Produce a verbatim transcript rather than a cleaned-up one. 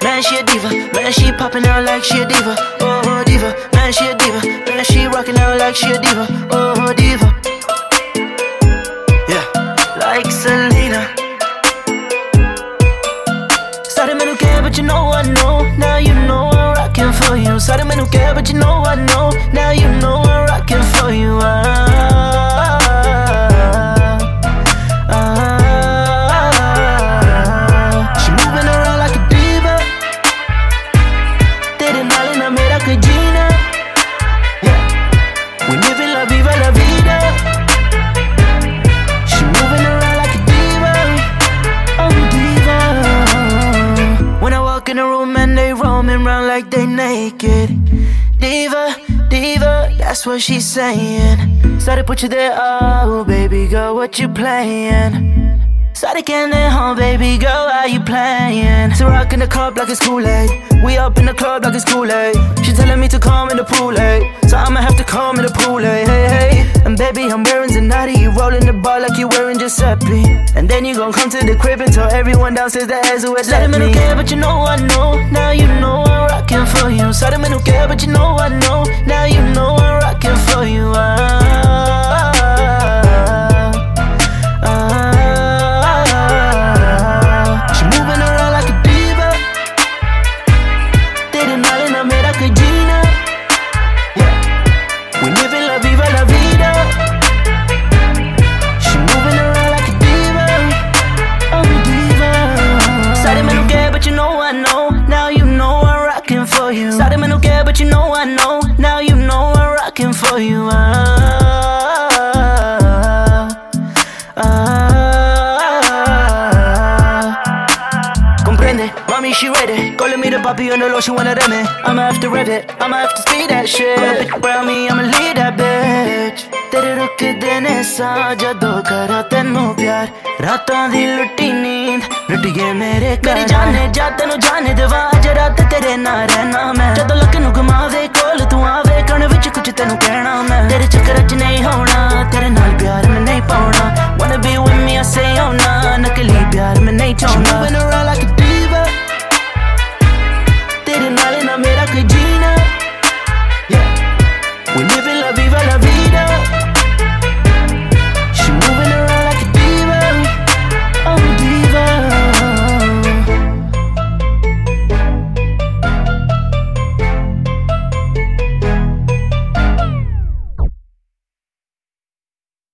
Man, she a diva. Man, she popping out like she a diva. Oh, diva. Man, she a diva. Man, she rocking out like she a diva. Oh, diva. Yeah, like Selena. Started me no care, but you know I know. Now you know I'm rocking for you. Started me no care, but you know I know. Now you know I'm rocking for you. Ah, ah, ah. She moving around like a diva. Tere naal na mera koi jeena. Yeah, we living la viva la vida. She moving around like a diva. Oh, diva. When I walk in the room and they roaming around like they naked. Diva, diva, that's what she's saying. Started put you there, oh baby girl, what you playing? Started getting it home, baby girl, how you playing? So rock in the club like it's Kool-Aid. We up in the club like it's Kool-Aid. She telling me to come in the pool, hey. So I'ma have to come in the pool, hey, hey, hey. And baby, I'm wearing Zanati. You rolling the bar like you wearing Giuseppe. And then you gon' come to the crib and tell everyone downstairs that has who had left me. Don't care, but you know I know. Now you know I'm rocking for you. Sorry, me don't care, but you know I know. Now you know I'm rocking for you. Ah, ah, ah. She moving around like a diva. Tere naal na mera koi jeena. Yeah, we living la viva la vida. She moving around like a diva. Oh, diva. Sorry, me don't care, but you know I know. Now you know I'm rocking for you. Sorry, me don't care, but you know I know. Now you know I'm rocking for you. Ah, ah. Comprende, mommy, she ready. Calling me the papi on the low, she wanna them it. I'ma have to rev it, I'ma have to speed that shit. Got a bitch around me, I'ma lead that bitch. तेरे रुक देने सा जदों करा तेनू प्यार रातां दी लुटी नींद लुट गए मेरे मेरी जाने जा तेनू जाने